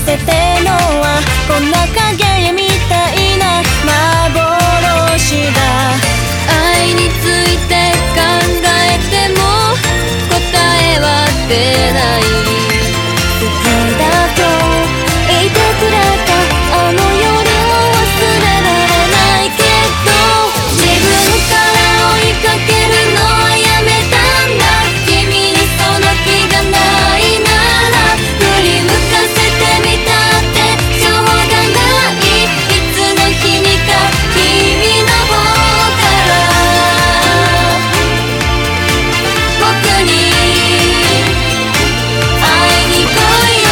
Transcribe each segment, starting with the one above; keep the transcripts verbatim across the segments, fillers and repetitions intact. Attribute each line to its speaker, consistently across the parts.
Speaker 1: せてのはこんな影みたいな幻だ。愛について考えても答えは出ない。好きだと言ってくれたあの夜を忘れられないけど、自分から追いかけるのはやめたんだ。君にその気がないなら振り向かせてみたってしょうがない。いつの日にか君の方から僕に会いに来いよ。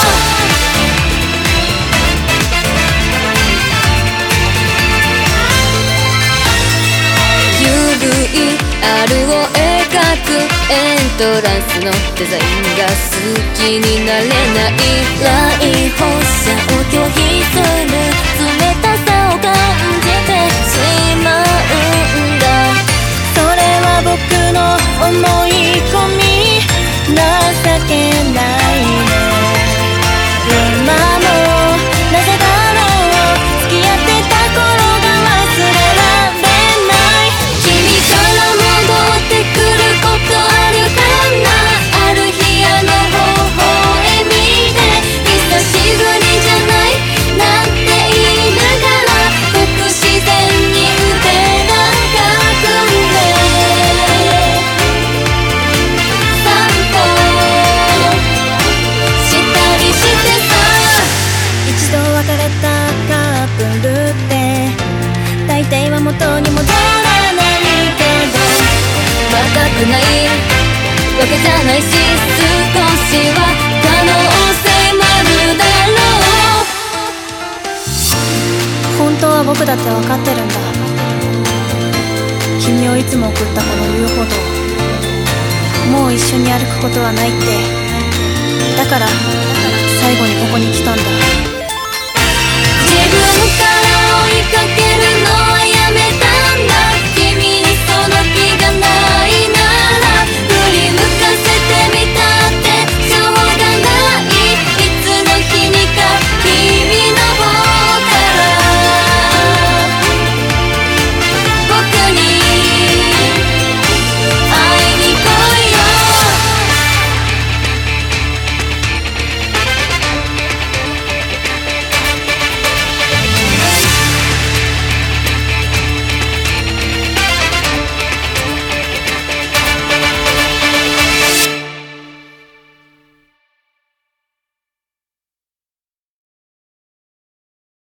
Speaker 1: ユーブイアール を描くエントランスのデザインが好きになれない。来訪者を拒否する冷たさを感じてしまうんだ。それは僕の思い込み、情けないね。今もなぜだろう、付き合ってた頃が忘れられない。君から戻ってくることあるかな。ある日あの微笑みで久しぶりじゃないなんて言いながら不自然に腕がかくんで散歩したりしてさ。一度別れたカップルって大抵は元に戻らないけど、若くないわけじゃないし少しは可能性もあるだろう。本当は僕だって分かってるんだ。君をいつも送ったこの遊歩道、もう一緒に歩くことはないって。だから最後にここに来たんだ。